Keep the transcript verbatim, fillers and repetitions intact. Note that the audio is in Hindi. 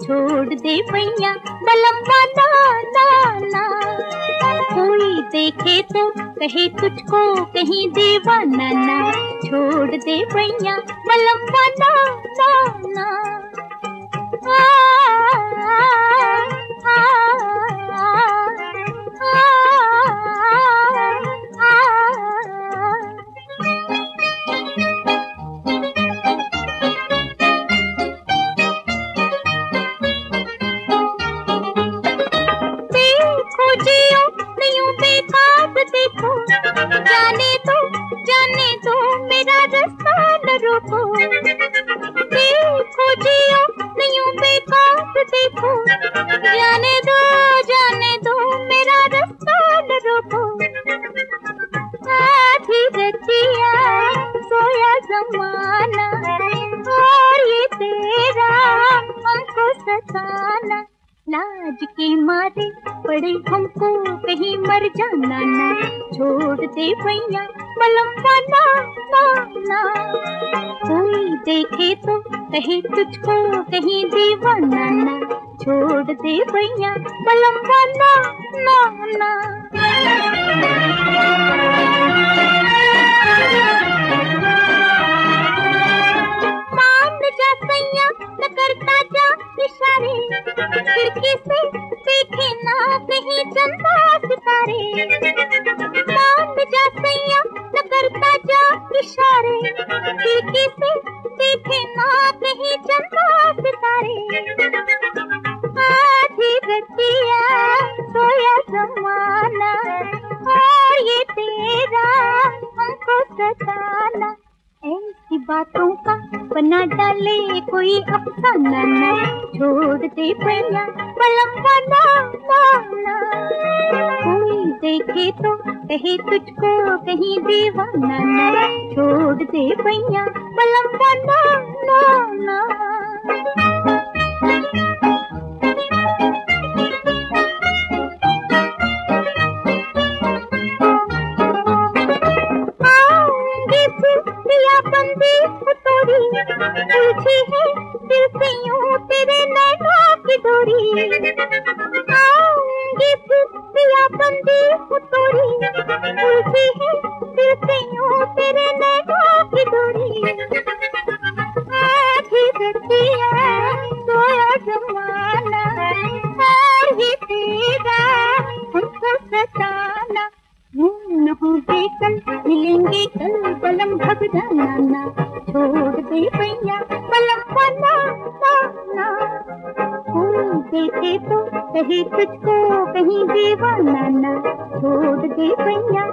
छोड़ दे भैया बलम्बा ना ना ना। कोई देखे तो कहे तुझको कहीं दीवाना ना, छोड़ दे भैया बलम्बा ना ना ना। आ, आ, आ, आ, आ, आ, देखो जियो नहीं बेखाब देखो, जाने दो जाने दो मेरा रास्ता न रोको। देखो जियो नहीं बेखाब देखो, जाने दो जाने दो मेरा रास्ता न रोको। आधी रतिया सोया जमाना, और ये तेरा हमको सताना। लाज के मारे पड़े हमको कहीं मर जाना ना, छोड़ दे भैया बलम्बा ना ना ना। कोई देखे तो कहे तुझको कहीं दीवाना ना, छोड़ दे भैया बलम्बा ना ना ना। मान जा सैया न करता जा इशारे, खिड़की से देखे ना कहीं चंदा सितारे। मान जा सैया न करता जा इशारे, खिड़की से देखे ना कहीं चंदा सितारे। आधी रतिया सोया जमाना, और ये तेरा हमको सताना। ऐसी बातों का बना डाले कोई अफसाना ना, छोड़ दे भैया बलम्बा ना ना ना। कोई देखे तो कहे तुझको कहीं दीवाना ना, छोड़ दे भैया बलम्बा ना ना ना। बंदी तोरी उलझी है दिल से यूं तेरे नैनों की डोरी। आऊंगी फिर पिया बंदी तोरी उलझी है दिल से यूं तेरे नैनों की डोरी। आधी रतिया सोया जमाना, और ये तेरा हमको सताना। न हो कल मिलेंगे कल बलम भग जाना ना, छोड़ दे भैया बलम्बा ना ना ना। कोई देखे तो कहे तुझको कहीं दीवाना ना, छोड़ दे भैया